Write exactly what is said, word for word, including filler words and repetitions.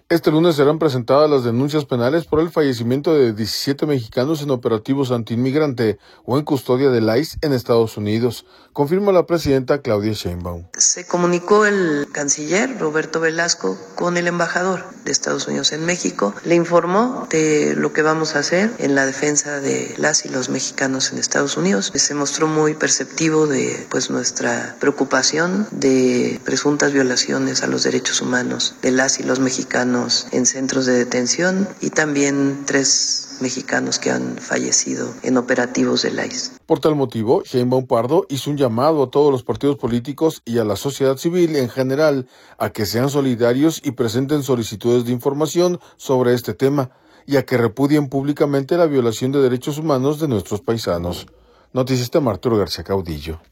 Este lunes serán presentadas las denuncias penales por el fallecimiento de diecisiete mexicanos en operativos antiinmigrante o en custodia del I C E en Estados Unidos, confirma la presidenta Claudia Sheinbaum. Se comunicó el canciller Roberto Velasco con el embajador de Estados Unidos en México, le informó de lo que vamos a hacer en la defensa de las y los mexicanos en Estados Unidos. Se mostró muy perceptivo de pues nuestra preocupación de presuntas violaciones a los derechos humanos de las y los mexicanos en centros de detención y también tres mexicanos que han fallecido en operativos del I C E. Por tal motivo, Sheinbaum Pardo hizo un llamado a todos los partidos políticos y a la sociedad civil en general a que sean solidarios y presenten solicitudes de información sobre este tema y a que repudien públicamente la violación de derechos humanos de nuestros paisanos. Noticias de Arturo García Caudillo.